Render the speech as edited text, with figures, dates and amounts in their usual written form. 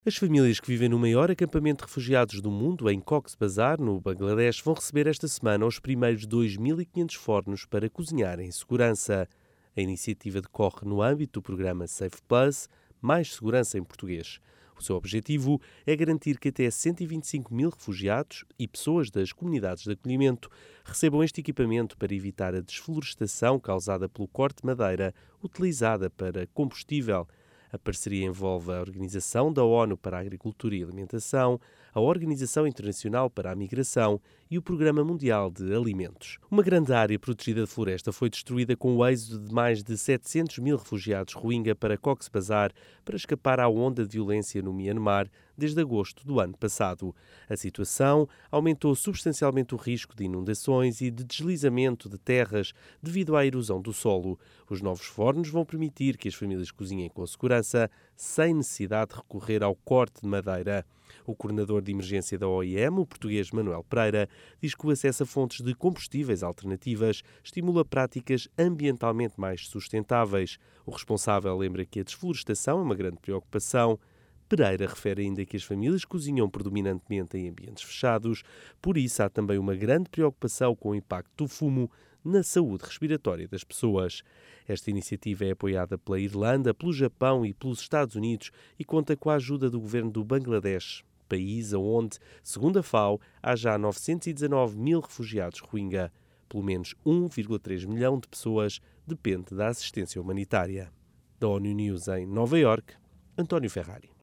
As famílias que vivem no maior acampamento de refugiados do mundo, em Cox's Bazar, no Bangladesh, vão receber esta semana os primeiros 2.500 fornos para cozinhar em segurança. A iniciativa decorre no âmbito do programa Safe Plus, Mais Segurança em português. O seu objetivo é garantir que até 125 mil refugiados e pessoas das comunidades de acolhimento recebam este equipamento para evitar a desflorestação causada pelo corte de madeira utilizada para combustível. A parceria envolve a Organização da ONU para a Agricultura e Alimentação, a Organização Internacional para a Migração e o Programa Mundial de Alimentos. Uma grande área protegida de floresta foi destruída com o êxodo de mais de 700 mil refugiados Rohingya para Cox's Bazar para escapar à onda de violência no Myanmar desde agosto do ano passado. A situação aumentou substancialmente o risco de inundações e de deslizamento de terras devido à erosão do solo. Os novos fornos vão permitir que as famílias cozinhem com segurança, sem necessidade de recorrer ao corte de madeira. O coordenador de emergência da OIM, o português Manuel Pereira, diz que o acesso a fontes de combustíveis alternativas estimula práticas ambientalmente mais sustentáveis. O responsável lembra que a desflorestação é uma grande preocupação. Pereira refere ainda que as famílias cozinham predominantemente em ambientes fechados, por isso há também uma grande preocupação com o impacto do fumo na saúde respiratória das pessoas. Esta iniciativa é apoiada pela Irlanda, pelo Japão e pelos Estados Unidos e conta com a ajuda do governo do Bangladesh, país onde, segundo a FAO, há já 919 mil refugiados Rohingya. Pelo menos 1,3 milhão de pessoas depende da assistência humanitária. Da ONU News em Nova Iorque, António Ferrari.